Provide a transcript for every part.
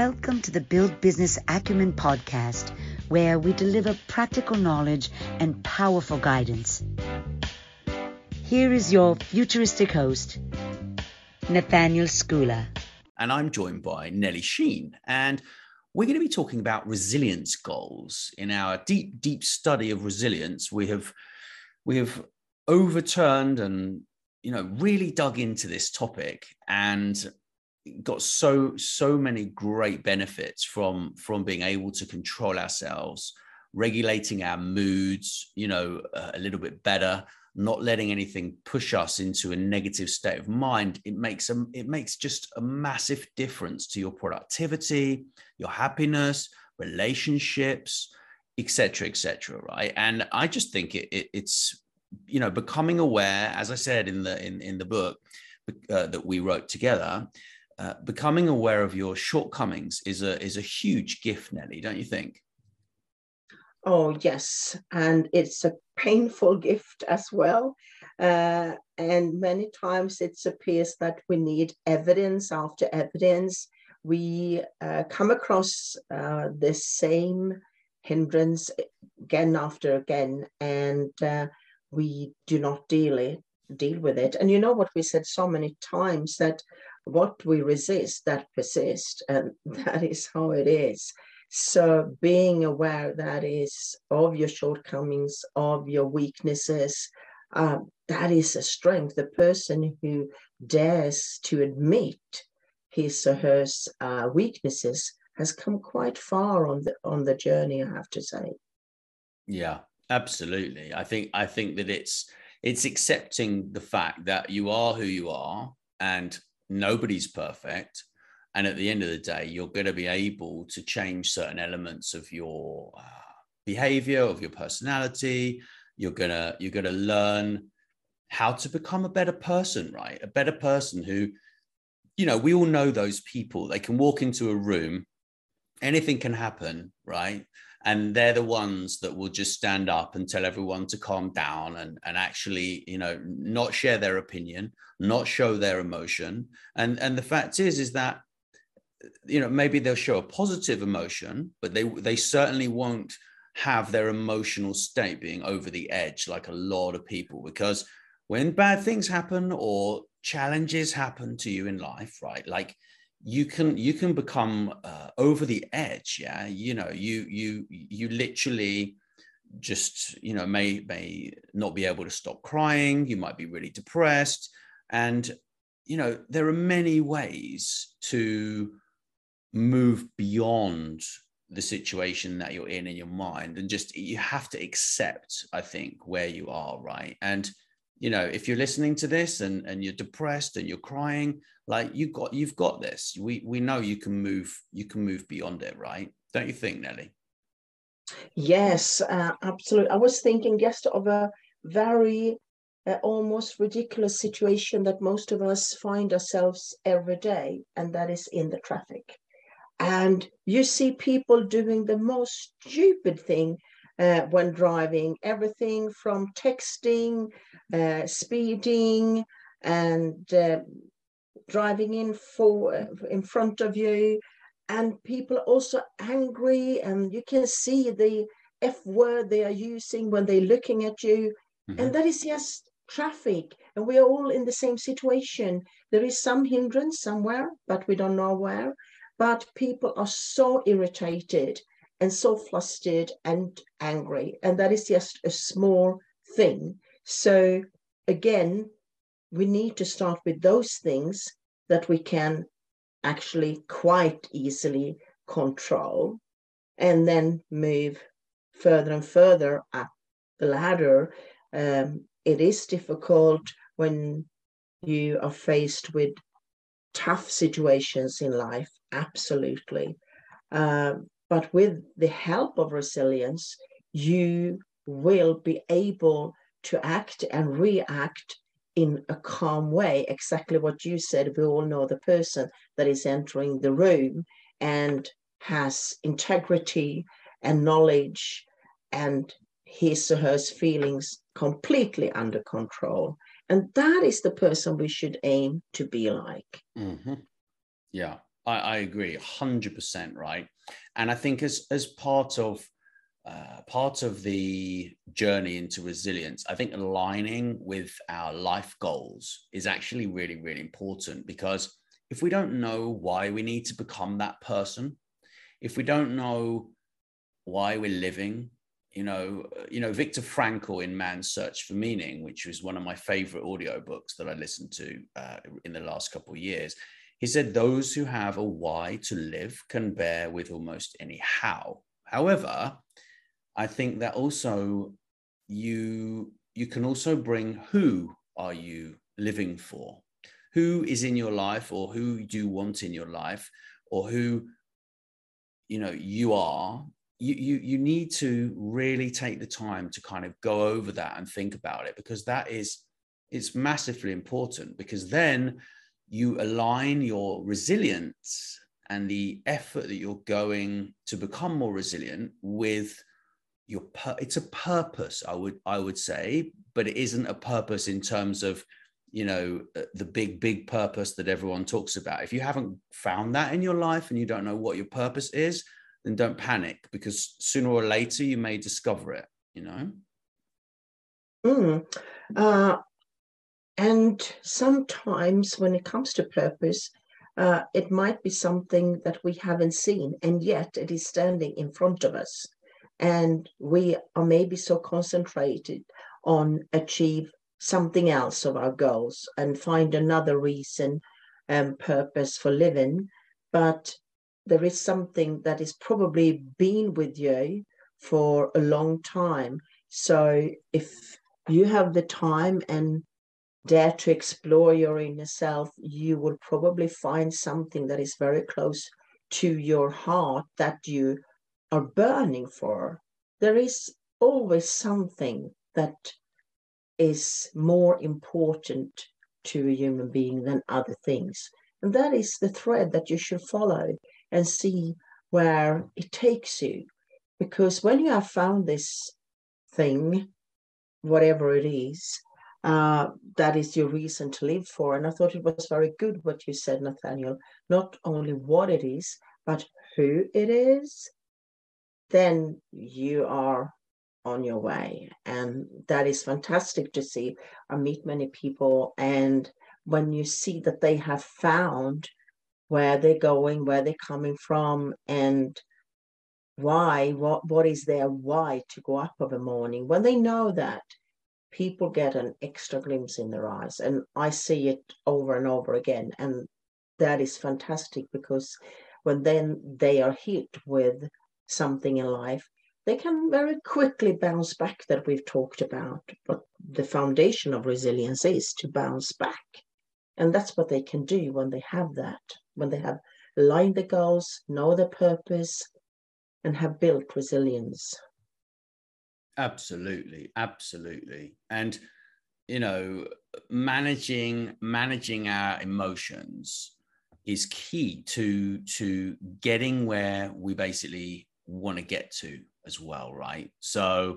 Welcome to the Build Business Acumen podcast, where we deliver practical knowledge and powerful guidance. Here is your futuristic host, Nathaniel Skula. And I'm joined by Nellie Sheen. And we're going to be talking about resilience goals. In our deep study of resilience, we have overturned and really dug into this topic and got so many great benefits from being able to control ourselves, regulating our moods, a little bit better, not letting anything push us into a negative state of mind. It makes just a massive difference to your productivity, your happiness, relationships, etc., right? And I just think it's becoming aware, as I said in the book that we wrote together. Becoming aware of your shortcomings is a huge gift, Nellie, don't you think? Oh, yes. And it's a painful gift as well. And many times it appears that we need evidence after evidence. We come across the same hindrance again after again, and we do not deal with it. And you know what we said so many times, that what we resist, that persists, and that is how it is. So being aware that is of your shortcomings, of your weaknesses, that is a strength. The person who dares to admit his or her weaknesses has come quite far on the journey, I have to say. Yeah, absolutely. I think that it's accepting the fact that you are who you are and nobody's perfect. And at the end of the day, you're going to be able to change certain elements of your behavior, of your personality. You're going to learn how to become a better person, right? A better person who, we all know those people. They can walk into a room, anything can happen, right? And they're the ones that will just stand up and tell everyone to calm down and actually, not share their opinion, not show their emotion. And the fact is that, maybe they'll show a positive emotion, but they certainly won't have their emotional state being over the edge like a lot of people. Because when bad things happen or challenges happen to you in life, right? Like, you can become over the edge. Yeah. You literally just, may not be able to stop crying. You might be really depressed. And, there are many ways to move beyond the situation that you're in your mind. And just, you have to accept, I think, where you are. Right. And, if you're listening to this and you're depressed and you're crying, like, you've got this. We know you can move beyond it, right? Don't you think, Nellie? Yes, absolutely. I was thinking just of a very almost ridiculous situation that most of us find ourselves every day, and that is in the traffic. And you see people doing the most stupid thing when driving, everything from texting, speeding, and driving in front of you. And people are also angry, and you can see the F word they are using when they're looking at you. Mm-hmm. And that is just traffic. And we are all in the same situation. There is some hindrance somewhere, but we don't know where. But people are so irritated and so flustered and angry. And that is just a small thing. So again, we need to start with those things that we can actually quite easily control, and then move further and further up the ladder. It is difficult when you are faced with tough situations in life, absolutely. But with the help of resilience, you will be able to act and react in a calm way. Exactly what you said. We all know the person that is entering the room and has integrity and knowledge and his or her feelings completely under control. And that is the person we should aim to be like. Mm-hmm. Yeah, I agree 100%, right? And I think as part of the journey into resilience, I think aligning with our life goals is actually really, really important, because if we don't know why we need to become that person, if we don't know why we're living, Viktor Frankl in Man's Search for Meaning, which was one of my favorite audiobooks that I listened to in the last couple of years, he said, those who have a why to live can bear with almost any how. However, I think that also you can also bring, who are you living for? Who is in your life, or who do you want in your life, or who you are. You need to really take the time to kind of go over that and think about it, because it's massively important, because then you align your resilience and the effort that you're going to become more resilient with it's a purpose, I would say, but it isn't a purpose in terms of the big purpose that everyone talks about. If you haven't found that in your life and you don't know what your purpose is, then don't panic, because sooner or later you may discover it. And sometimes when it comes to purpose, it might be something that we haven't seen, and yet it is standing in front of us. And we are maybe so concentrated on achieve something else of our goals and find another reason and purpose for living. But there is something that is probably been with you for a long time. So if you have the time and dare to explore your inner self, you will probably find something that is very close to your heart that you are burning for. There is always something that is more important to a human being than other things. And that is the thread that you should follow and see where it takes you. Because when you have found this thing, whatever it is, that is your reason to live for. And I thought it was very good what you said, Nathaniel, not only what it is, but who it is, then you are on your way. And that is fantastic to see. I meet many people, and when you see that they have found where they're going, where they're coming from, and why, what is their why to go up of a morning, when they know that, people get an extra glimpse in their eyes. And I see it over and over again. And that is fantastic, because when then they are hit with something in life, they can very quickly bounce back, that we've talked about. But the foundation of resilience is to bounce back. And that's what they can do when they have that, when they have aligned the goals, know the purpose, and have built resilience. Absolutely. And managing our emotions is key to getting where we basically want to get to as well, right? So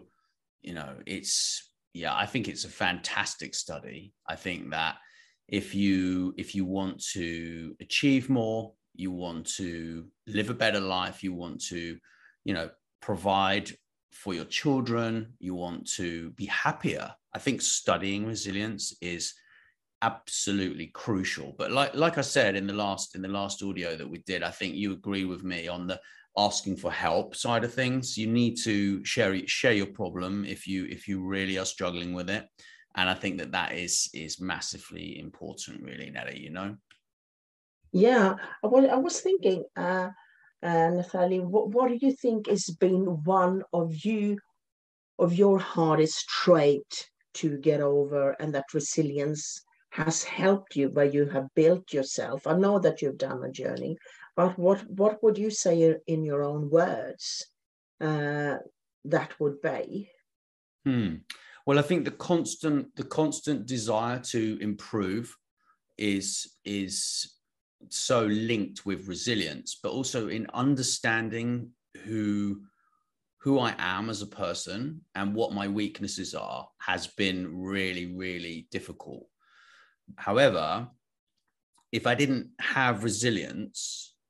I think it's a fantastic study. I think that if you want to achieve more, you want to live a better life, you want to provide for your children, you want to be happier, I think studying resilience is absolutely crucial. But like I said in the last audio that we did, I think you agree with me on the asking for help side of things. You need to share your problem if you really are struggling with it. And I think that is massively important, really, Nelly, Yeah, I was thinking, Nathalie, what do you think has been one of your hardest trait to get over, and that resilience has helped you, where you have built yourself? I know that you've done a journey, but what would you say in your own words that would be? Well, I think the constant desire to improve is so linked with resilience, but also in understanding who I am as a person and what my weaknesses are has been really, really difficult. However, if I didn't have resilience,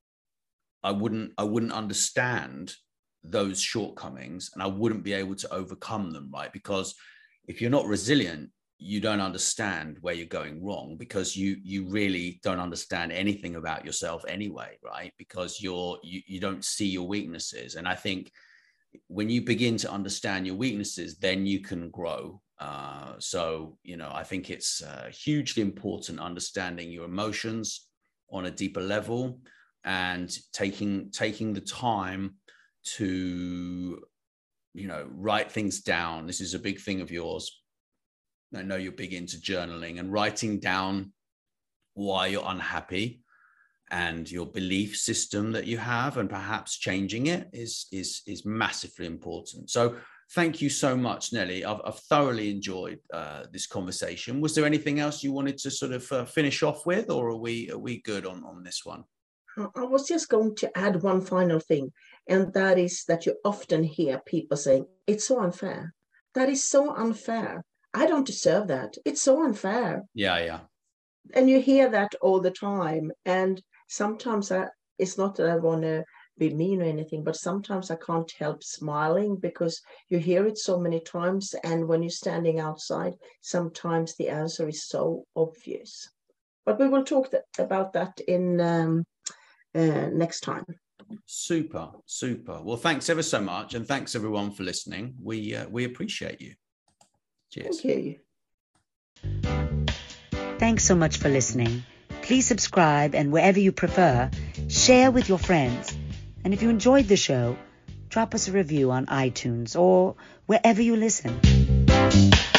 I wouldn't understand those shortcomings, and I wouldn't be able to overcome them, right? Because if you're not resilient, you don't understand where you're going wrong, because you really don't understand anything about yourself anyway, right? Because you don't see your weaknesses. And I think when you begin to understand your weaknesses, then you can grow. So, I think it's hugely important understanding your emotions on a deeper level, and taking the time to, write things down. This is a big thing of yours. I know you're big into journaling, and writing down why you're unhappy and your belief system that you have, and perhaps changing it is massively important. So thank you so much, Nelly. I've thoroughly enjoyed this conversation. Was there anything else you wanted to sort of finish off with, or are we good on this one? I was just going to add one final thing, and that is that you often hear people saying, it's so unfair. That is so unfair. I don't deserve that. It's so unfair. Yeah. And you hear that all the time. And sometimes it's not that I want to be mean or anything, but sometimes I can't help smiling, because you hear it so many times. And when you're standing outside, sometimes the answer is so obvious. But we will talk about that in next time. Super. Well, thanks ever so much. And thanks everyone for listening. We appreciate you. Cheers. Thank you. Thanks so much for listening. Please subscribe, and wherever you prefer, share with your friends. And if you enjoyed the show, drop us a review on iTunes or wherever you listen.